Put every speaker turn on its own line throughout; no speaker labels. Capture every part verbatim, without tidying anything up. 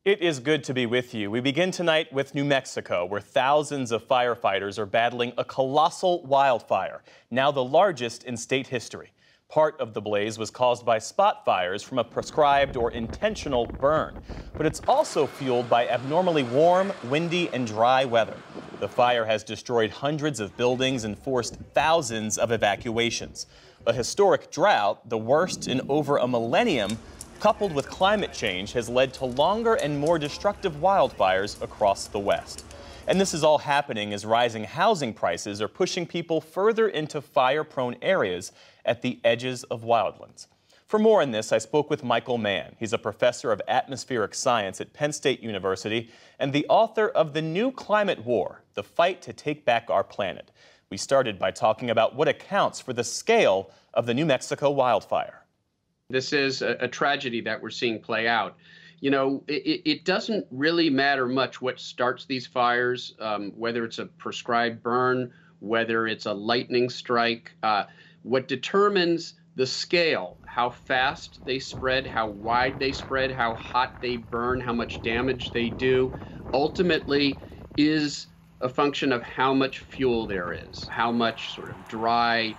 It is good to be with you. We begin tonight with New Mexico, where thousands of firefighters are battling a colossal wildfire, now the largest in state history. Part of the blaze was caused by spot fires from a prescribed or intentional burn, but it's also fueled by abnormally warm, windy, and dry weather. The fire has destroyed hundreds of buildings and forced thousands of evacuations. A historic drought, the worst in over a millennium, coupled with climate change, has led to longer and more destructive wildfires across the West. And this is all happening as rising housing prices are pushing people further into fire-prone areas at the edges of wildlands. For more on this, I spoke with Michael Mann. He's a professor of atmospheric science at Penn State University and the author of The New Climate War: The Fight to Take Back Our Planet. We started by talking about what accounts for the scale of the New Mexico wildfire.
This is a, a tragedy that we're seeing play out. You know, it, it doesn't really matter much what starts these fires, um, whether it's a prescribed burn, whether it's a lightning strike. Uh, what determines the scale, how fast they spread, how wide they spread, how hot they burn, how much damage they do, ultimately is a function of how much fuel there is, how much sort of dry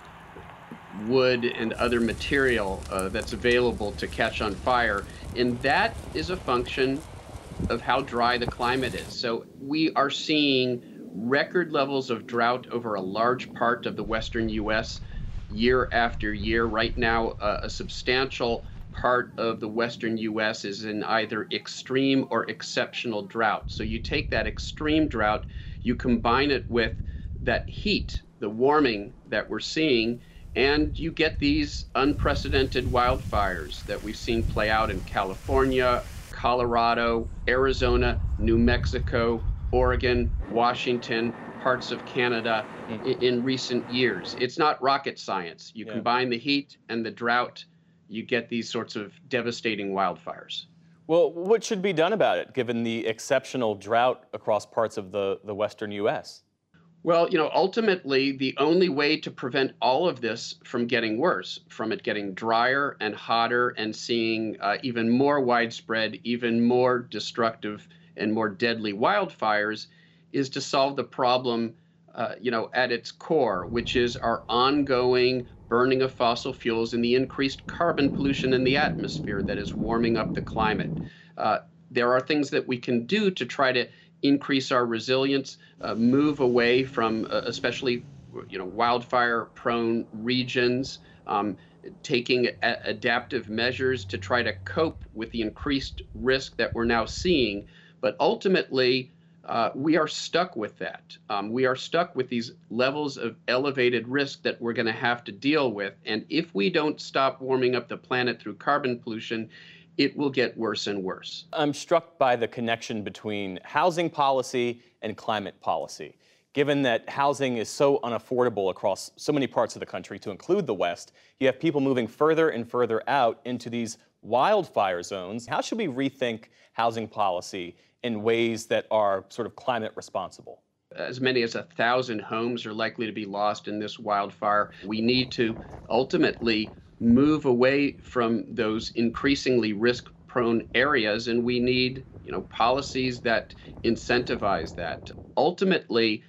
wood and other material uh, that's available to catch on fire. And that is a function of how dry the climate is. So we are seeing record levels of drought over a large part of the western U S year after year. Right now, uh, a substantial part of the western U S is in either extreme or exceptional drought. So you take that extreme drought, you combine it with that heat, the warming that we're seeing, and you get these unprecedented wildfires that we've seen play out in California, Colorado, Arizona, New Mexico, Oregon, Washington, parts of Canada mm-hmm. in, in recent years. It's not rocket science. You yeah. combine the heat and the drought, you get these sorts of devastating wildfires.
Well, what should be done about it, given the exceptional drought across parts of the, the western U S?
Well, you know, ultimately, the only way to prevent all of this from getting worse, from it getting drier and hotter and seeing uh, even more widespread, even more destructive and more deadly wildfires, is to solve the problem, uh, you know, at its core, which is our ongoing burning of fossil fuels and the increased carbon pollution in the atmosphere that is warming up the climate. Uh, there are things that we can do to try to increase our resilience, uh, move away from uh, especially you know, wildfire-prone regions, um, taking a- adaptive measures to try to cope with the increased risk that we're now seeing. But ultimately, uh, we are stuck with that. Um, we are stuck with these levels of elevated risk that we're going to have to deal with. And if we don't stop warming up the planet through carbon pollution, it will get worse and worse.
I'm struck by the connection between housing policy and climate policy. Given that housing is so unaffordable across so many parts of the country, to include the West, you have people moving further and further out into these wildfire zones. How should we rethink housing policy in ways that are sort of climate responsible?
As many as a thousand homes are likely to be lost in this wildfire. We need to ultimately move away from those increasingly risk-prone areas, and we need, you know, policies that incentivize that. Ultimately,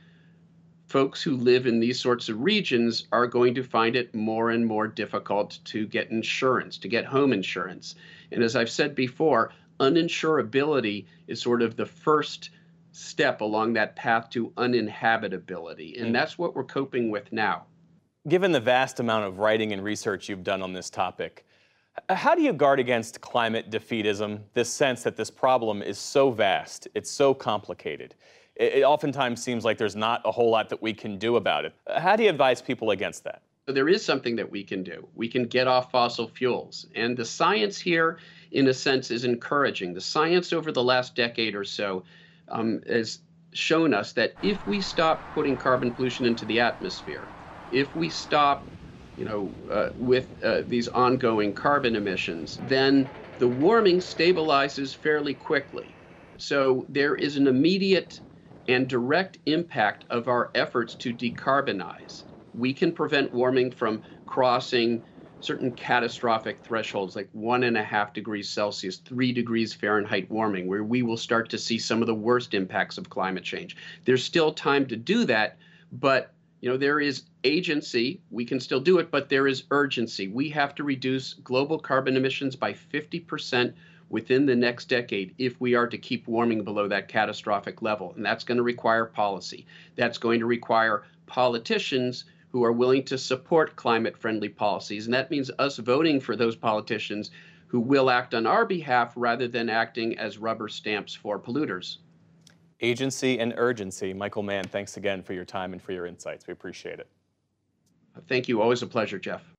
folks who live in these sorts of regions are going to find it more and more difficult to get insurance, to get home insurance. And as I've said before, uninsurability is sort of the first step along that path to uninhabitability, and that's what we're coping with now.
Given the vast amount of writing and research you've done on this topic, how do you guard against climate defeatism, this sense that this problem is so vast, it's so complicated? It, it oftentimes seems like there's not a whole lot that we can do about it. How do you advise people against that?
So there is something that we can do. We can get off fossil fuels. And the science here, in a sense, is encouraging. The science over the last decade or so um, has shown us that if we stop putting carbon pollution into the atmosphere, if we stop, you know, uh, with uh, these ongoing carbon emissions, then the warming stabilizes fairly quickly. So there is an immediate and direct impact of our efforts to decarbonize. We can prevent warming from crossing certain catastrophic thresholds like one and a half degrees Celsius, three degrees Fahrenheit warming, where we will start to see some of the worst impacts of climate change. There's still time to do that, but you know, there is agency. We can still do it, but there is urgency. We have to reduce global carbon emissions by fifty percent within the next decade if we are to keep warming below that catastrophic level. And that's going to require policy. That's going to require politicians who are willing to support climate-friendly policies. And that means us voting for those politicians who will act on our behalf rather than acting as rubber stamps for polluters.
Agency and urgency. Michael Mann, thanks again for your time and for your insights. We appreciate it.
Thank you. Always a pleasure, Jeff.